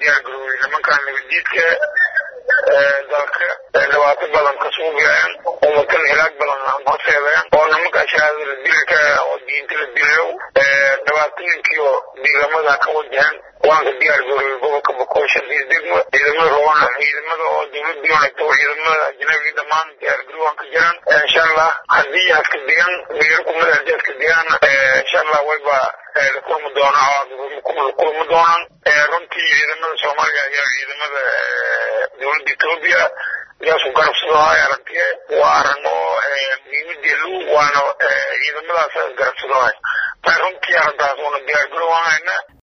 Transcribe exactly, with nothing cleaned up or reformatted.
diyaar garoobay nimankaan nabaddiidka dalka dhibaato badan ka suugayaan ummatan hilaag badan aan horseedayaan oo nimankaa shahaadada dilka oo diinta la dilayo dhibaatooyinkiioo diigamada ka wajahan waanka diyaar garoobay gobolka boqosha degmo ciidamada roona ciidamada oo dowladii wanaagta oo ciidamada ajnabiga dhammaan diyaar garowaan ka jiraan insha allah haddii aadka degan meelo kumada haddii aadka degaan insha allah wayba la kulmi doonaa la kulmi doonaan runtii ciidamada soomaaliya ayaa ciidamada dowladda etoobiya yaasu garabsadoohay aragtiye waa arrin oo muhiimadeedu waana ciidamadaas garabsadoohay runtii arrintaas oona diyaar garowaan hayna